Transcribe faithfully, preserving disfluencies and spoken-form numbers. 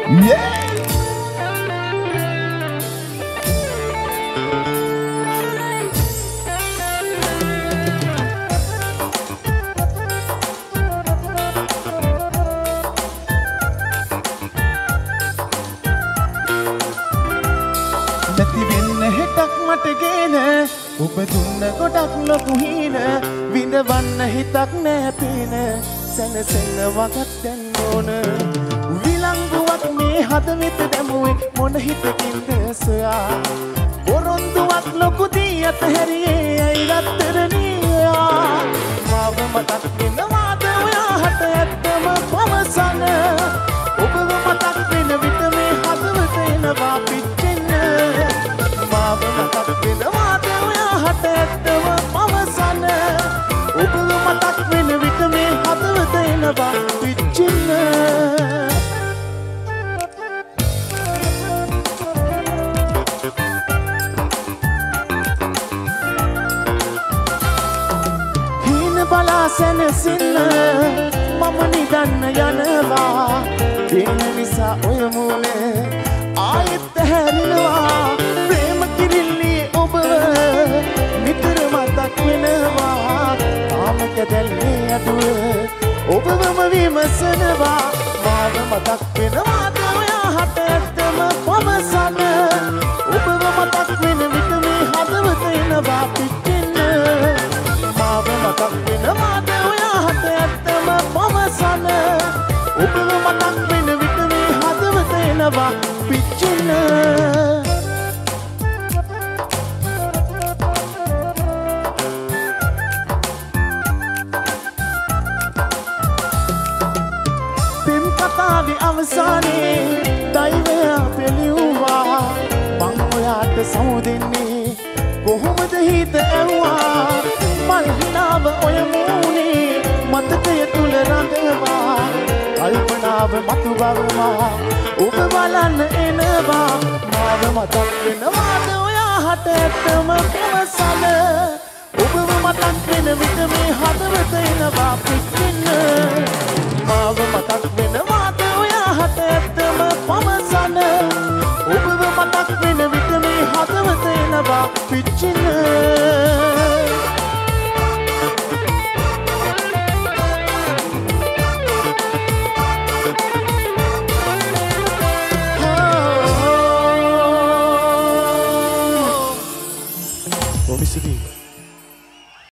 Yeah. නැති වෙන්න හිතක් මට ගේන ඔබ දුන්න ගොඩක් ලොකු හීන විඳවන්න හිතක් නෑ පේන සැනසෙන්න වගත් දැන් ඕන විලංගුවක් මේ හදවෙත දැමුවේ මොන හිතකින්ද සොයා පොරොන්දුවක් ලොකු දී අතහැරියේ ඇයි රත්තරනියා මාව මතක් වෙනවාද ඔයා හට ඇත්තම පවසන ඔබව මතක් වෙන විට මේ හදවත එනවා පිච්චෙන්න මාව මතක් වෙනවාද ඔයා හට ඇත්තම පවසන ඔබව මතක් වෙන විට මේ හදවත එනවා පිච්චෙන්න බලා සැනසෙන්න මම නිදන්න යනවා පේන නිසා ඔය මූලේ ආයෙත් හැරෙනවා ප්‍රේම කිරිල්ලේ ඔබව නිතර මතක් වෙනවා තාම කැදල්ලේ අඩුව ඔබවම විමසනවා මාව මතක් වෙනවාද ඔයා හට ඇත්තම පවසන ඔබව මතක් වෙන විට මේ හදවත එනවා පිච්චෙන්න මාව මතක් වෙනවාද ඔයා හට ඇත්තම පවසන ඔබව මතක් වෙන විට මේ හදවත එනවා පිච්චෙන්න පෙම් කතාවේ අවසානයේ දෛවයා පෙළිවුවා මං ඔයාට සමු දෙන්නේ කොහොමද හිත ඇව්වා මල් හිනාව ඔය මූනේ මතකය තුල රඳවා කල්පනාව මතු බවවා ඔබ බලන්න එනවා මාව මතක් වෙනවාද ඔයා හට ඇත්තම පවසන ඔබව මතක් වෙන විට මේ හදවත එනවා පිච්චෙන්න මාව මතක් වෙනවාද ඔයා හට ඇත්තම පවසන ඔබව මතක් වෙන විට මේ හදවත එනවා පිච්චෙන්න